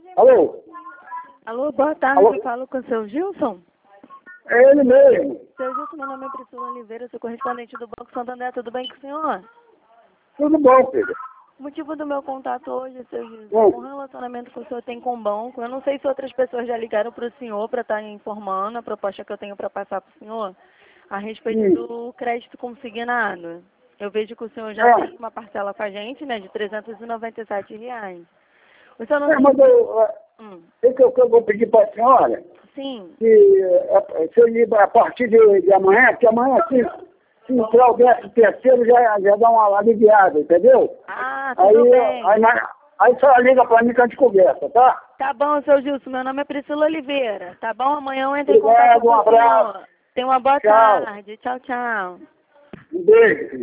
Alô? Alô, boa tarde. Alô? Eu falo com o seu Gilson. É ele mesmo. Seu Gilson, meu nome é Priscila Oliveira, sou correspondente do Banco Santander. Tudo bem com o senhor? Tudo bom, filho? O motivo do meu contato hoje, seu Gilson, um relacionamento que o senhor tem com o banco. Eu não sei se outras pessoas já ligaram para o senhor para estar informando a proposta que eu tenho para passar para o senhor a respeito do crédito consignado. Eu vejo que o senhor já tem uma parcela com a gente, né, de R$ 397. O senhor não tem... Mas eu vou pedir para a senhora Sim. que se eu ir a partir de amanhã, porque amanhã, se entrar o 13º, já dá uma aliviada, entendeu? Ah, tudo bem. Aí a senhora liga para mim que a gente conversa, tá? Tá bom, seu Gilson. Meu nome é Priscila Oliveira. Tá bom? Amanhã eu entro em Obrigado, contato com um o abraço. senhor. Tenha uma boa Tchau. tarde. Tchau, tchau. Um beijo, filho.